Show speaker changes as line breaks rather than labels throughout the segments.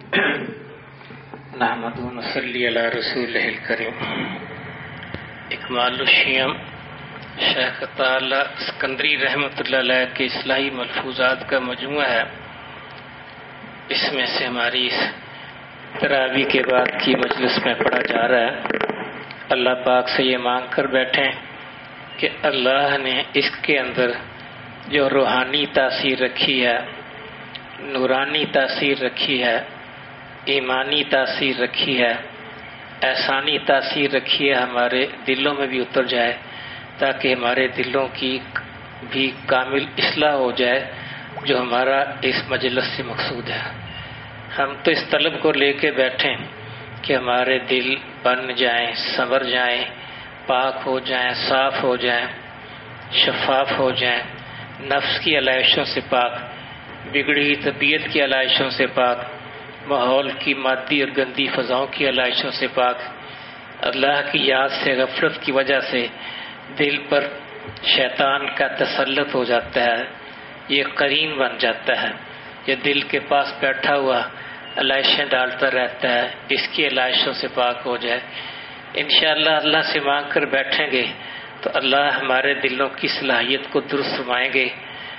نحمد و نصلی علی رسول الکریم. اکمال الشیام شیخ تعالی اسکندری رحمۃ اللہ علیہ کے اصلاحی ملفوظات کا مجموعہ ہے. اس میں سے ہماری اس تراویح کے بعد کی مجلس میں پڑھا جا رہا ہے. اللہ پاک سے یہ مانگ کر بیٹھیں کہ اللہ نے اس کے اندر جو روحانی تاثیر رکھی ہے، نورانی تاثیر رکھی ہے، ایمانی تاثیر رکھی ہے، احسانی تاثیر رکھی ہے، ہمارے دلوں میں بھی اتر جائے تاکہ ہمارے دلوں کی بھی کامل اصلاح ہو جائے جو ہمارا اس مجلس سے مقصود ہے. ہم تو اس طلب کو لے کے بیٹھیں کہ ہمارے دل بن جائیں، سنور جائیں، پاک ہو جائیں، صاف ہو جائیں، شفاف ہو جائیں، نفس کی علائشوں سے پاک، بگڑی طبیعت کی علائشوں سے پاک، ماحول کی مادی اور گندی فضاؤں کی علائشوں سے پاک. اللہ کی یاد سے غفلت کی وجہ سے دل پر شیطان کا تسلط ہو جاتا ہے، یہ قرین بن جاتا ہے، یہ دل کے پاس بیٹھا ہوا علائشیں ڈالتا رہتا ہے. اس کی علائشوں سے پاک ہو جائے. انشاءاللہ اللہ سے مانگ کر بیٹھیں گے تو اللہ ہمارے دلوں کی صلاحیت کو درست فرمائیں گے.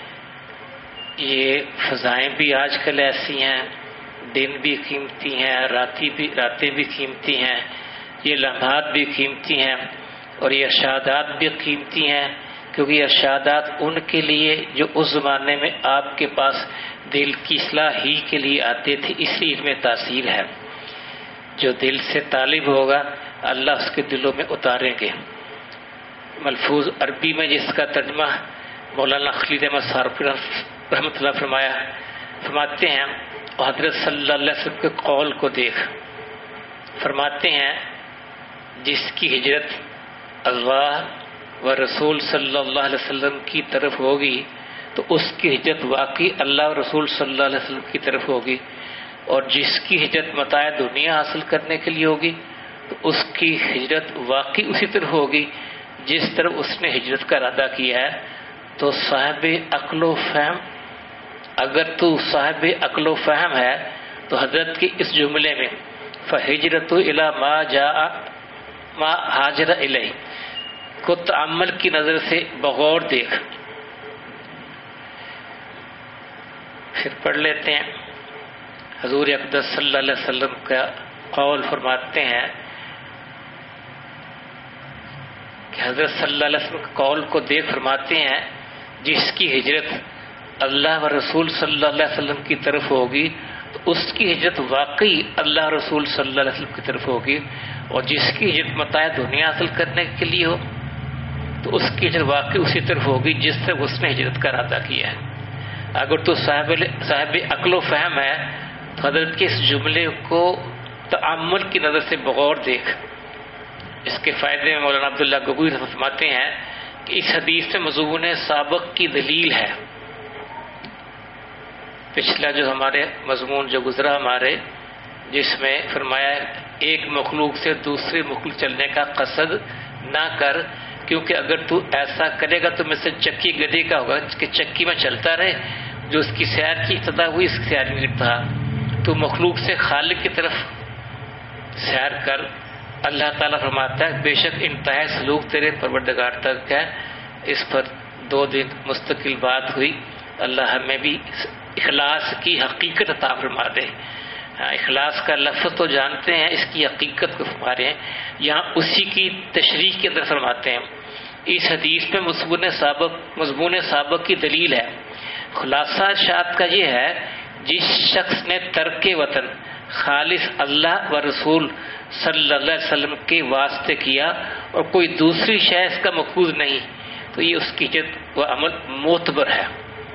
یہ فضائیں بھی آج کل ایسی ہیں، دن بھی قیمتی ہیں، راتیں بھی قیمتی ہیں، یہ لمحات بھی قیمتی ہیں اور یہ ارشادات بھی قیمتی ہیں، کیونکہ یہ ارشادات ان کے لیے جو اس زمانے میں آپ کے پاس دل کی اصلاح ہی کے لیے آتے تھے، اس لیے ان میں تاثیر ہے. جو دل سے طالب ہوگا اللہ اس کے دلوں میں اتاریں گے. ملفوظ عربی میں جس کا ترجمہ مولانا خلیل احمد صارفی رحمۃ اللہ فرماتے ہیں، حضرت صلی اللہ علیہ وسلم کے قول کو دیکھ. فرماتے ہیں جس کی ہجرت اللہ و رسول صلی اللہ علیہ وسلم کی طرف ہوگی تو اس کی ہجرت واقعی اللہ و رسول صلی اللہ علیہ وسلم کی طرف ہوگی، اور جس کی ہجرت متاع دنیا حاصل کرنے کے لیے ہوگی تو اس کی ہجرت واقعی اسی طرف ہوگی جس طرف اس نے ہجرت کا ارادہ کیا ہے. تو صاحب عقل و فہم، اگر تو صاحب عقل و فہم ہے تو حضرت کے اس جملے میں فہجرت الی ما ہاجر الیہ کو تأمل کی نظر سے بغور دیکھ. پھر پڑھ لیتے ہیں. حضور اقدس صلی اللہ علیہ وسلم کا قول فرماتے ہیں کہ حضرت صلی اللہ علیہ وسلم کے قول کو دیکھ فرماتے ہیں جس کی ہجرت اللہ و رسول صلی اللہ علیہ وسلم کی طرف ہوگی تو اس کی ہجرت واقعی اللہ رسول صلی اللہ علیہ وسلم کی طرف ہوگی، اور جس کی ہجرت متاع دنیا حاصل کرنے کے لیے ہو تو اس کی ہجرت واقعی اسی طرف ہوگی جس طرف اس نے ہجرت کا ارادہ کیا ہے. اگر تو صاحب عقل و فہم ہے تو حضرت کے اس جملے کو تأمل کی نظر سے بغور دیکھ. اس کے فائدے میں مولانا عبداللہ گگوئی فرماتے ہیں کہ اس حدیث میں مضمون سابق کی دلیل ہے. پچھلا جو ہمارے مضمون جو گزرا ہمارے، جس میں فرمایا ایک مخلوق سے دوسرے مخلوق چلنے کا قصد نہ کر، کیونکہ اگر تو ایسا کرے گا تو مثل چکی گدے کا ہوگا کہ چکی میں چلتا رہے، جو اس کی سیر کی ابتدا ہوئی اس کی سیر نہیں رکھتا. تو مخلوق سے خالق کی طرف سیر کر. اللہ تعالیٰ فرماتا ہے بے شک انتہائی سلوک تیرے پروردگار تک ہے. اس پر 2 دن مستقل بات ہوئی. اللہ ہمیں بھی اخلاص کی حقیقت عطا فرما دے. اخلاص کا لفظ تو جانتے ہیں، اس کی حقیقت کو فرما رہے ہیں. یہاں اسی کی تشریح کے اندر فرماتے ہیں اس حدیث میں مضمون سابق کی دلیل ہے. خلاصہ ارشاد کا یہ ہے جس شخص نے ترک وطن خالص اللہ و رسول صلی اللہ علیہ وسلم کے واسطے کیا اور کوئی دوسری شے اس کا مقصود نہیں تو یہ اس کی ہجرت و عمل معتبر ہے.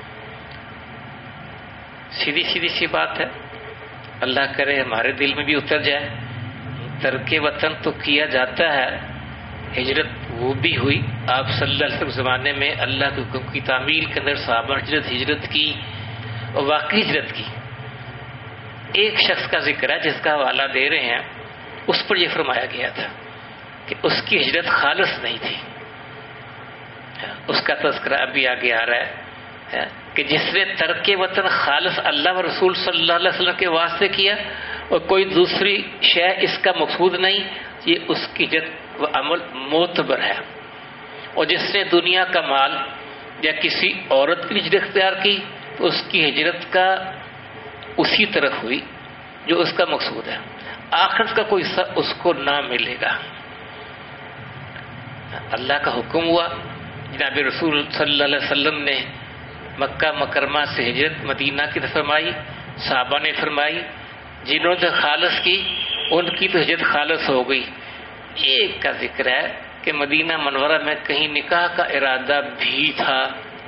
سیدھی سی بات ہے. اللہ کرے ہمارے دل میں بھی اتر جائے. ترک وطن تو کیا جاتا ہے، ہجرت وہ بھی ہوئی. آپ صلی اللہ علیہ وسلم زمانے میں اللہ کے حکم کی تعمیل کے اندر صحابہ ہجرت کی اور واقعی ہجرت کی. ایک شخص کا ذکر ہے جس کا حوالہ دے رہے ہیں، اس پر یہ فرمایا گیا تھا کہ اس کی ہجرت خالص نہیں تھی. اس کا تذکرہ ابھی آگے آ رہا ہے. کہ جس نے ترک وطن خالص اللہ و رسول صلی اللہ علیہ وسلم کے واسطے کیا اور کوئی دوسری شے اس کا مقصود نہیں، یہ اس کی ہجرت و عمل معتبر ہے۔ اور جس نے دنیا کا مال یا کسی عورت کی ہجرت اختیار کی تو اس کی ہجرت کا اسی طرف ہوئی جو اس کا مقصود ہے، آخرت کا کوئی حصہ اس کو نہ ملے گا۔ اللہ کا حکم ہوا، جناب رسول صلی اللہ علیہ وسلم نے مکہ مکرمہ سے ہجرت مدینہ کی طرف فرمائی، صحابہ نے فرمائی، جنہوں نے خالص کی ان کی تو ہجرت خالص ہو گئی۔ ایک کا ذکر ہے کہ مدینہ منورہ میں کہیں نکاح کا ارادہ بھی تھا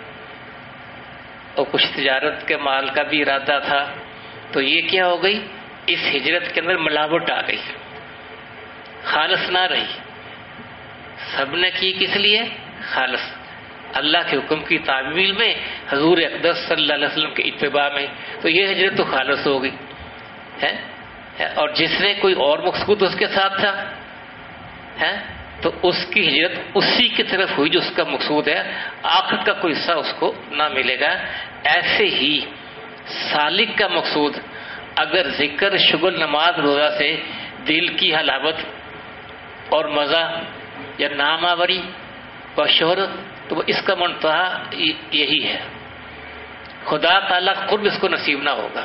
اور کچھ تجارت کے مال کا بھی ارادہ تھا، تو یہ کیا ہو گئی، اس ہجرت کے اندر ملاوٹ آ گئی، خالص نہ رہی۔ سب نے کی کس لیے؟ خالص اللہ کے حکم کی تعمیل میں، حضور اقدس صلی اللہ علیہ وسلم کے اتباع میں، تو یہ ہجرت تو خالص ہو گئی ہے۔ اور جس نے کوئی اور مقصود اس کے ساتھ تھا ہے تو اس کی ہجرت اسی کی طرف ہوئی جو اس کا مقصود ہے، آخرت کا کوئی حصہ اس کو نہ ملے گا۔ ایسے ہی سالک کا مقصود اگر ذکر، شغل، نماز، روزہ سے دل کی حلاوت اور مزہ یا نام آوری و شہرت، تو اس کا منتہا یہی ہے، خدا تعالیٰ قرب اس کو نصیب نہ ہوگا۔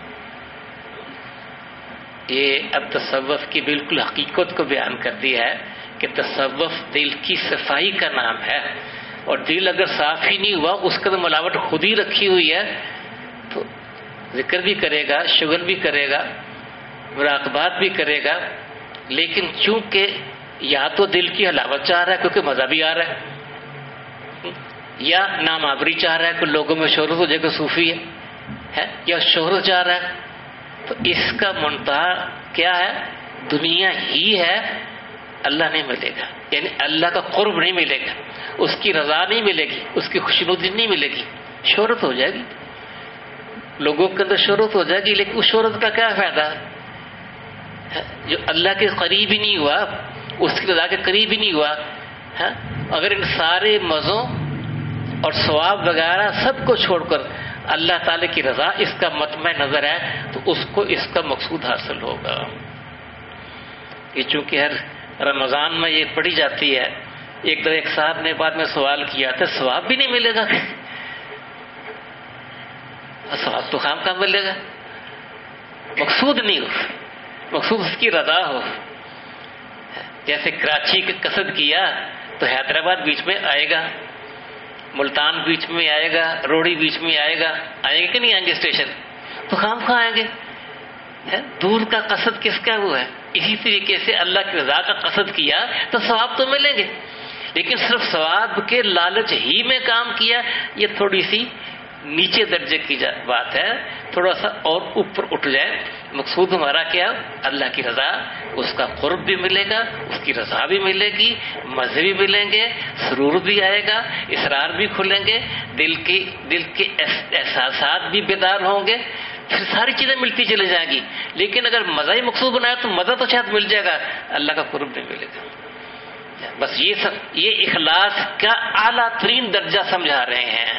یہ اب تصوف کی بالکل حقیقت کو بیان کر دیا ہے کہ تصوف دل کی صفائی کا نام ہے، اور دل اگر صاف ہی نہیں ہوا، اس کا ملاوٹ خود ہی رکھی ہوئی ہے، تو ذکر بھی کرے گا، شغل بھی کرے گا، مراقبات بھی کرے گا، لیکن چونکہ یا تو دل کی حلاوت چاہ رہا ہے کیونکہ مزہ بھی آ رہا ہے، یا نام آوری چاہ رہا ہے کہ لوگوں میں شہرت ہو جائے کہ صوفی ہے، یا شہرت چاہ رہا ہے، تو اس کا منتہا کیا ہے؟ دنیا ہی ہے، اللہ نہیں ملے گا، یعنی اللہ کا قرب نہیں ملے گا، اس کی رضا نہیں ملے گی، اس کی خوشنودی نہیں ملے گی، شہرت ہو جائے گی، لوگوں کے اندر شہرت ہو جائے گی، لیکن اس شہرت کا کیا فائدہ؟ جو اللہ کے قریب ہی نہیں ہوا، اس کی رضا کے قریب ہی نہیں ہوا۔ اگر ان سارے مزوں اور ثواب وغیرہ سب کو چھوڑ کر اللہ تعالی کی رضا اس کا مطمع نظر ہے تو اس کو اس کا مقصود حاصل ہوگا۔ یہ چونکہ ہر رمضان میں یہ پڑھی جاتی ہے، ایک دفعہ ایک صاحب نے بعد میں سوال کیا تھا، ثواب بھی نہیں ملے گا؟ ثواب تو خام خام ملے گا، مقصود نہیں ہو، مقصود اس کی رضا ہو۔ جیسے کراچی کا قصد کیا تو حیدرآباد بیچ میں آئے گا، ملتان بیچ میں آئے گا، روڑی بیچ میں آئے گا، آئیں گے کہ نہیں آئیں گے اسٹیشن؟ تو خام خواہ آئیں گے۔ دور کا قصد کس کا ہوا ہے؟ اسی طریقے سے اللہ کی رضا کا قصد کیا تو ثواب تو ملیں گے، لیکن صرف ثواب کے لالچ ہی میں کام کیا، یہ تھوڑی سی نیچے درجے کی بات ہے، تھوڑا سا اور اوپر اٹھ جائے۔ مقصود ہمارا کیا؟ اللہ کی رضا، اس کا قرب بھی ملے گا، اس کی رضا بھی ملے گی، مزے بھی ملیں گے، سرور بھی آئے گا، اسرار بھی کھلیں گے، دل کے احساسات بھی بیدار ہوں گے، پھر ساری چیزیں ملتی چلی جائیں گی۔ لیکن اگر مزہ ہی مقصود بنایا تو مزہ تو شاید مل جائے گا، اللہ کا قرب نہیں ملے گا۔ بس یہ اخلاص کا اعلیٰ ترین درجہ سمجھا رہے ہیں۔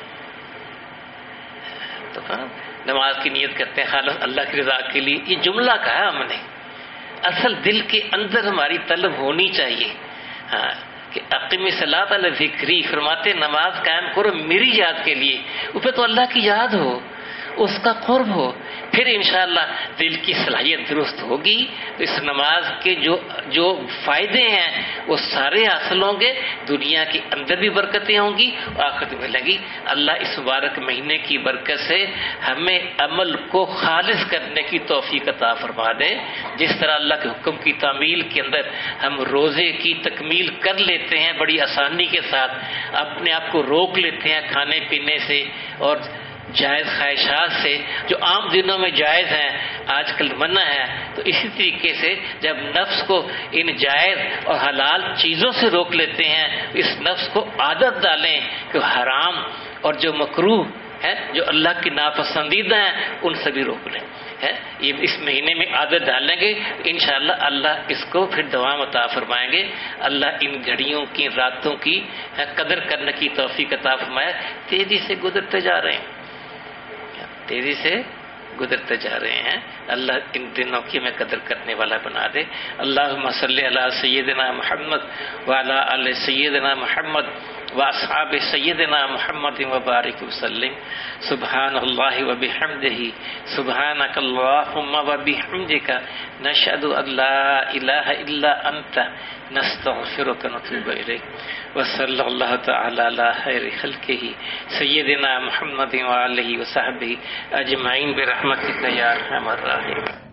تو نماز کی نیت کرتے ہیں خالص اللہ کی رضا کے لیے، یہ جملہ کہا ہم نے، اصل دل کے اندر ہماری طلب ہونی چاہیے کہ اقیم الصلاۃ علی ذکری، فرماتے نماز قائم کرو میری یاد کے لیے، اس پہ تو اللہ کی یاد ہو، اس کا قرب ہو، پھر انشاءاللہ دل کی صلاحیت درست ہوگی تو اس نماز کے جو فائدے ہیں وہ سارے حاصل ہوں گے، دنیا کے اندر بھی برکتیں ہوں گی اور آخرت میں لگی۔ اللہ اس مبارک مہینے کی برکت سے ہمیں عمل کو خالص کرنے کی توفیق عطا فرما دے۔ جس طرح اللہ کے حکم کی تعمیل کے اندر ہم روزے کی تکمیل کر لیتے ہیں بڑی آسانی کے ساتھ، اپنے آپ کو روک لیتے ہیں کھانے پینے سے اور جائز خواہشات سے جو عام دنوں میں جائز ہیں، آج کل منع ہے، تو اسی طریقے سے جب نفس کو ان جائز اور حلال چیزوں سے روک لیتے ہیں، اس نفس کو عادت ڈالیں کہ حرام اور جو مکروہ ہے، جو اللہ کی ناپسندیدہ ہیں، ان سے بھی روک لیں۔ ہے، یہ اس مہینے میں عادت ڈالیں گے انشاءاللہ اللہ اس کو پھر دوام عطا فرمائیں گے۔ اللہ ان گھڑیوں کی، راتوں کی قدر کرنے کی توفیق عطا فرمائے۔ تیزی سے گزرتے جا رہے ہیں، تیزی سے گزرتے جا رہے ہیں، اللہ ان دنوں کی میں قدر کرنے والا بنا دے۔ اللہم صلی علی سیدنا محمد وعلی آل سیدنا محمد واصحاب سیدنا محمد وبارک وسلم۔ سبحان اللہ وبحمدہ، سبحانک اللہم وبحمدک، نشہد ان لا الہ الا انت، نستغفرک ونتوب الیک۔ وصلی اللہ تعالی علی خیر خلقہ سیدنا محمد وآلہ وصحبہ اجمعین برحمتک یا ارحم الراحمین۔